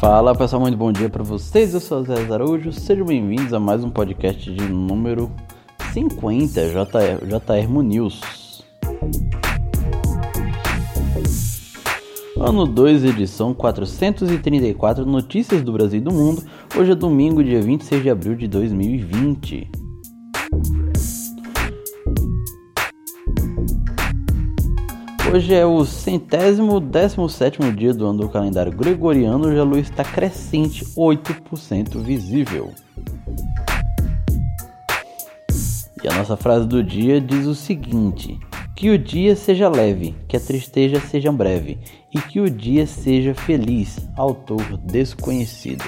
Fala pessoal, muito bom dia para vocês, eu sou o Zé Araújo, sejam bem-vindos a mais um podcast de número 50, JR News. Ano 2, edição 434, notícias do Brasil e do mundo. Hoje é domingo, dia 26 de abril de 2020. Hoje é o 117º dia do ano do calendário gregoriano e a lua está crescente, 8% visível. E a nossa frase do dia diz o seguinte: que o dia seja leve, que a tristeza seja breve e que o dia seja feliz. Autor desconhecido.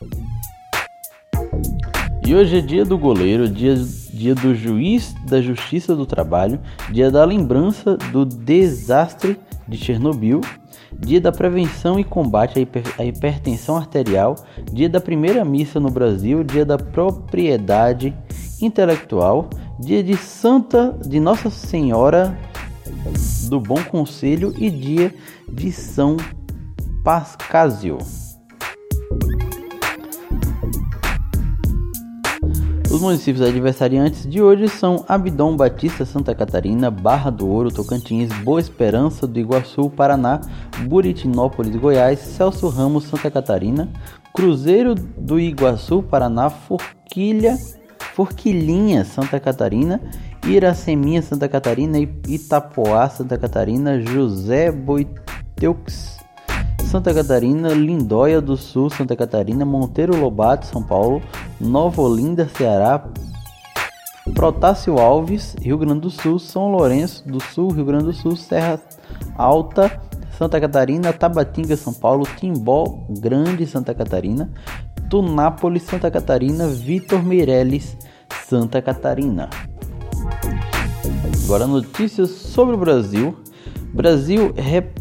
E hoje é dia do goleiro, dia do juiz da justiça do trabalho, dia da lembrança do desastre de Chernobyl, dia da prevenção e combate à hipertensão arterial, dia da primeira missa no Brasil, dia da propriedade intelectual, dia de Nossa Senhora do Bom Conselho e dia de São Pascásio. Os municípios adversariantes de hoje são Abdon Batista, Santa Catarina, Barra do Ouro, Tocantins, Boa Esperança do Iguaçu, Paraná, Buritinópolis, Goiás, Celso Ramos, Santa Catarina, Cruzeiro do Iguaçu, Paraná, Forquilinha, Santa Catarina, Iraceminha, Santa Catarina, Itapoá, Santa Catarina, José Boiteux, Santa Catarina, Lindóia do Sul, Santa Catarina, Monteiro Lobato, São Paulo, Nova Olinda, Ceará, Protásio Alves, Rio Grande do Sul, São Lourenço do Sul, Rio Grande do Sul, Serra Alta, Santa Catarina, Tabatinga, São Paulo, Timbó Grande, Santa Catarina, Tunápolis, Santa Catarina, Vitor Meireles, Santa Catarina. Agora notícias sobre o Brasil. Brasil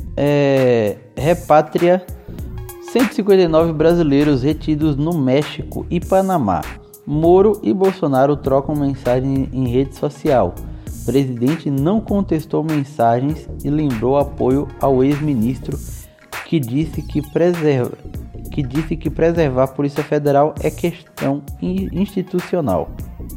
repatria 159 brasileiros retidos no México e Panamá. Moro e Bolsonaro trocam mensagem em rede social. Presidente não contestou mensagens e lembrou apoio ao ex-ministro que disse que preservar a Polícia Federal é questão institucional.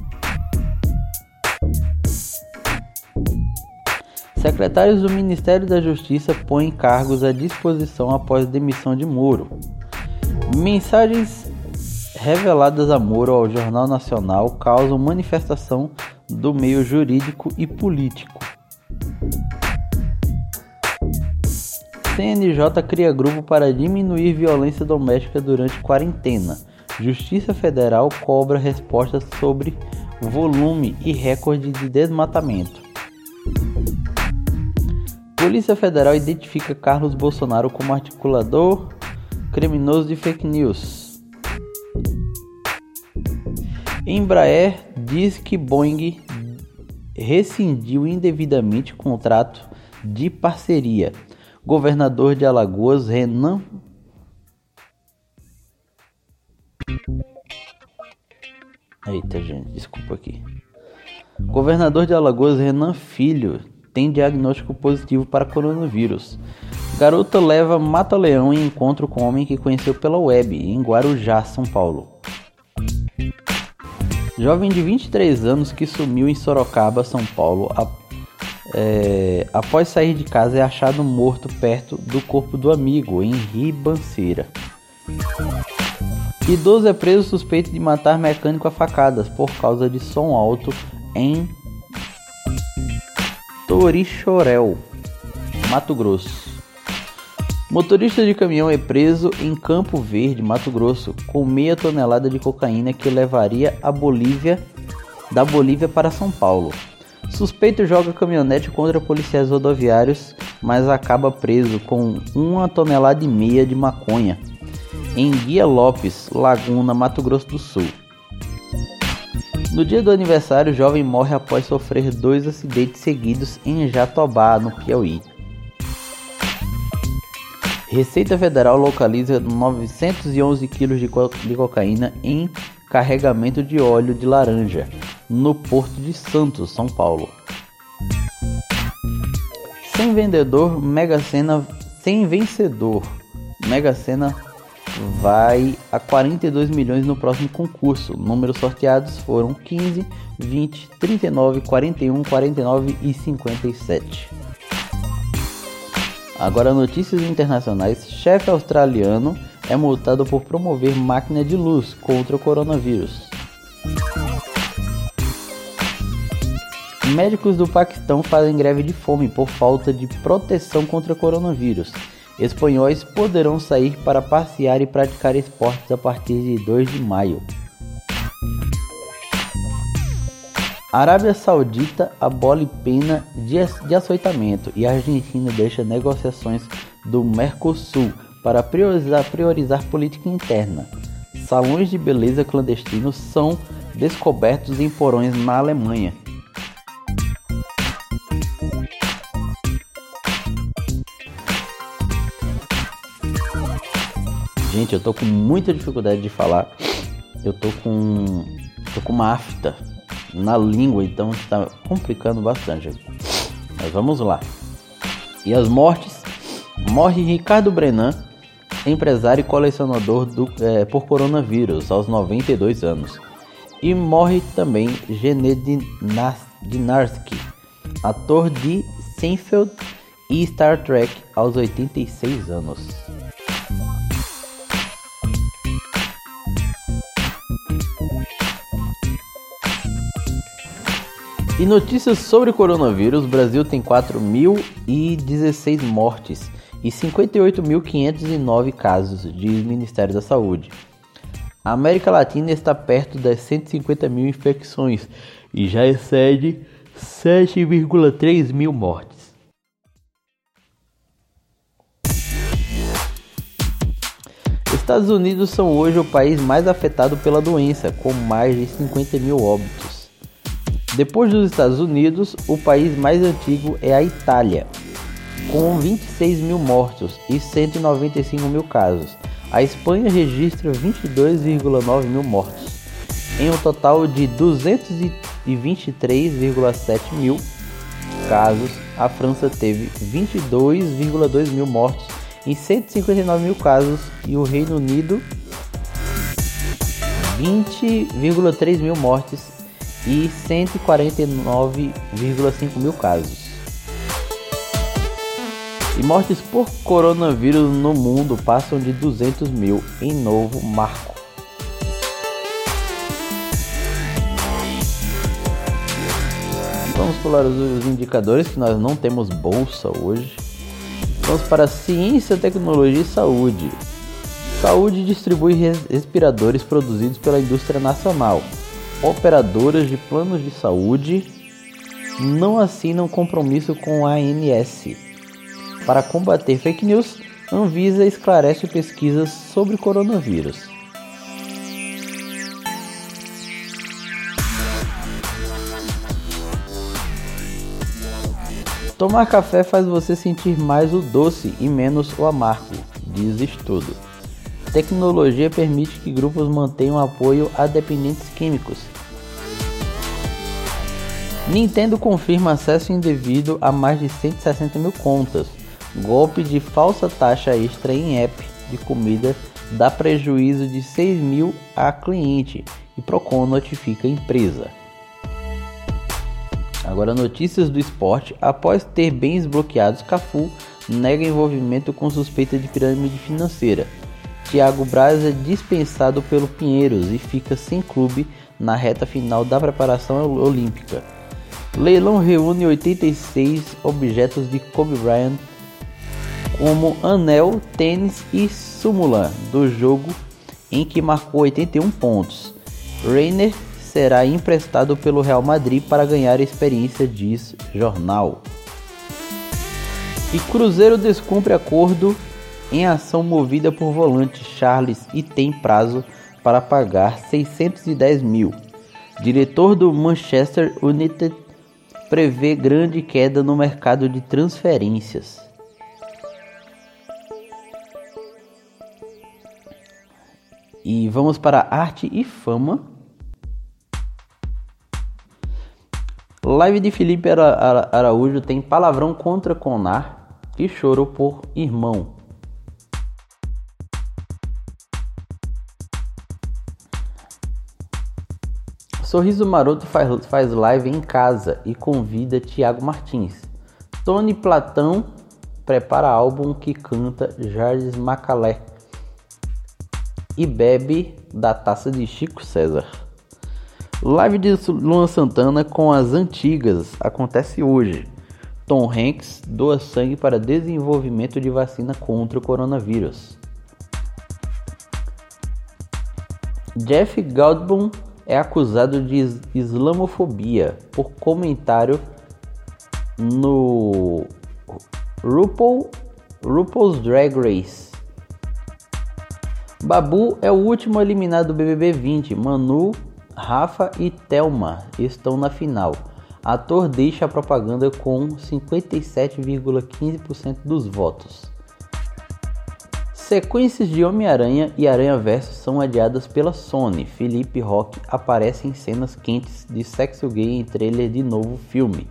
Secretários do Ministério da Justiça põem cargos à disposição após demissão de Moro. Mensagens reveladas a Moro ao Jornal Nacional causam manifestação do meio jurídico e político. CNJ cria grupo para diminuir violência doméstica durante quarentena. Justiça Federal cobra respostas sobre volume e recorde de desmatamento. Polícia Federal identifica Carlos Bolsonaro como articulador criminoso de fake news. Embraer diz que Boeing rescindiu indevidamente contrato de parceria. Governador de Alagoas, Renan Governador de Alagoas, Renan Filho, tem diagnóstico positivo para coronavírus. Garota leva mata-leão em encontro com homem que conheceu pela web, em Guarujá, São Paulo. Jovem de 23 anos que sumiu em Sorocaba, São Paulo, após sair de casa é achado morto perto do corpo do amigo, em Ribanceira. Idoso é preso suspeito de matar mecânico a facadas por causa de som alto em Torixoréu, Mato Grosso. Motorista de caminhão é preso em Campo Verde, Mato Grosso, com meia tonelada de cocaína que levaria da Bolívia para São Paulo. Suspeito joga caminhonete contra policiais rodoviários, mas acaba preso com 1,5 tonelada de maconha, em Guia Lopes, Laguna, Mato Grosso do Sul. No dia do aniversário, o jovem morre após sofrer 2 acidentes seguidos em Jatobá, no Piauí. Receita Federal localiza 911 kg de cocaína em carregamento de óleo de laranja, no Porto de Santos, São Paulo. Sem vencedor, Mega Sena vai a 42 milhões no próximo concurso. Números sorteados foram 15, 20, 39, 41, 49 e 57. Agora, notícias internacionais. Chefe australiano é multado por promover máquina de luz contra o coronavírus. Médicos do Paquistão fazem greve de fome por falta de proteção contra o coronavírus. Espanhóis poderão sair para passear e praticar esportes a partir de 2 de maio. Arábia Saudita abole pena de açoitamento e a Argentina deixa negociações do Mercosul para priorizar política interna. Salões de beleza clandestinos são descobertos em porões na Alemanha. Gente, eu tô com muita dificuldade de falar. Eu tô com uma afta na língua, então está complicando bastante. Mas vamos lá. E as mortes? Morre Ricardo Brenan, empresário e colecionador por coronavírus, aos 92 anos. E morre também Gene Dinarsky, ator de Seinfeld e Star Trek, aos 86 anos. E notícias sobre o coronavírus: o Brasil tem 4.016 mortes e 58.509 casos, diz o Ministério da Saúde. A América Latina está perto das 150 mil infecções e já excede 7,3 mil mortes. Estados Unidos são hoje o país mais afetado pela doença, com mais de 50 mil óbitos. Depois dos Estados Unidos, o país mais antigo é a Itália, com 26 mil mortos e 195 mil casos. A Espanha registra 22,9 mil mortos. Em um total de 223,7 mil casos, a França teve 22,2 mil mortos e 159 mil casos, e o Reino Unido 20,3 mil mortes e 149,5 mil casos. E mortes por coronavírus no mundo passam de 200 mil em novo marco. Vamos pular os indicadores, que nós não temos bolsa hoje. Vamos para ciência, tecnologia e saúde. Saúde distribui respiradores produzidos pela indústria nacional. Operadoras de planos de saúde não assinam compromisso com a ANS. Para combater fake news, Anvisa esclarece pesquisas sobre coronavírus. Tomar café faz você sentir mais o doce e menos o amargo, diz estudo. Tecnologia permite que grupos mantenham apoio a dependentes químicos. Nintendo confirma acesso indevido a mais de 160 mil contas. Golpe de falsa taxa extra em app de comida dá prejuízo de 6 mil a cliente e Procon notifica a empresa. Agora, notícias do esporte. Após ter bens bloqueados, Cafu nega envolvimento com suspeita de pirâmide financeira. Thiago Braz é dispensado pelo Pinheiros e fica sem clube na reta final da preparação olímpica. Leilão reúne 86 objetos de Kobe Bryant, como anel, tênis e súmula do jogo em que marcou 81 pontos. Reiner será emprestado pelo Real Madrid para ganhar experiência, diz jornal. E Cruzeiro descumpre acordo em ação movida por volante Charles e tem prazo para pagar 610 mil. Diretor do Manchester United prevê grande queda no mercado de transferências. E vamos para arte e fama. Live de Felipe Araújo tem palavrão contra Conar e choro por irmão. Sorriso Maroto faz live em casa e convida Thiago Martins. Tony Platão prepara álbum que canta Jardim Macalé e bebe da taça de Chico César. Live de Luan Santana com as antigas acontece hoje. Tom Hanks doa sangue para desenvolvimento de vacina contra o coronavírus. Jeff Goldblum é acusado de islamofobia por comentário no RuPaul's Drag Race. Babu é o último eliminado do BBB 20. Manu, Rafa e Thelma estão na final. Ator deixa a propaganda com 57,15% dos votos. Sequências de Homem-Aranha e Aranhaverso são adiadas pela Sony. Felipe Roque aparece em cenas quentes de sexo gay em trailer de novo filme.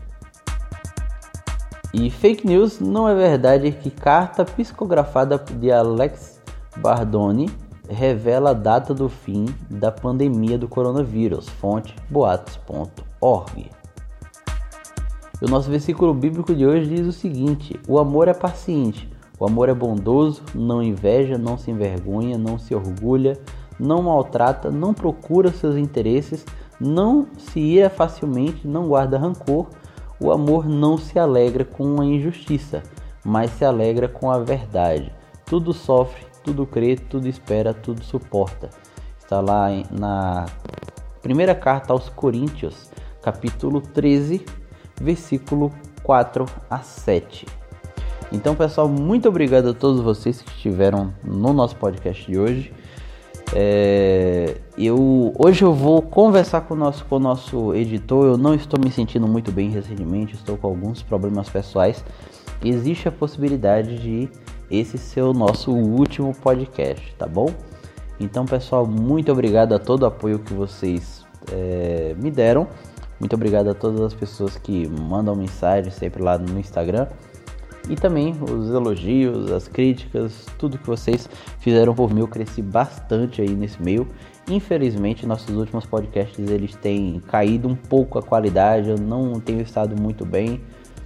E fake news, não é verdade que carta psicografada de Alex Bardoni revela a data do fim da pandemia do coronavírus. Fonte boatos.org. O nosso versículo bíblico de hoje diz o seguinte: o amor é paciente. O amor é bondoso, não inveja, não se envergonha, não se orgulha, não maltrata, não procura seus interesses, não se ira facilmente, não guarda rancor. O amor não se alegra com a injustiça, mas se alegra com a verdade. Tudo sofre, tudo crê, tudo espera, tudo suporta. Está lá na primeira carta aos Coríntios, capítulo 13, versículo 4 a 7. Então, pessoal, muito obrigado a todos vocês que estiveram no nosso podcast de hoje. Hoje eu vou conversar com o nosso editor. Eu não estou me sentindo muito bem recentemente, estou com alguns problemas pessoais. Existe a possibilidade de esse ser o nosso último podcast, tá bom? Então, pessoal, muito obrigado a todo o apoio que vocês me deram. Muito obrigado a todas as pessoas que mandam mensagem sempre lá no Instagram. E também os elogios, as críticas, tudo que vocês fizeram por mim. Eu cresci bastante aí nesse meio. Infelizmente, nossos últimos podcasts eles têm caído um pouco a qualidade. Eu não tenho estado muito bem.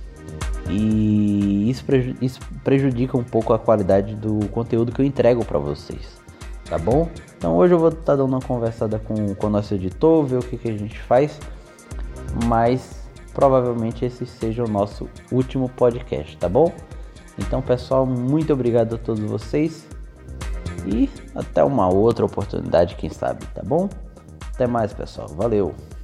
E isso prejudica um pouco a qualidade do conteúdo que eu entrego para vocês. Tá bom? Então hoje eu vou estar dando uma conversada com o nosso editor, ver o que a gente faz. Mas provavelmente esse seja o nosso último podcast, tá bom? Então, pessoal, muito obrigado a todos vocês e até uma outra oportunidade, quem sabe, tá bom? Até mais, pessoal. Valeu!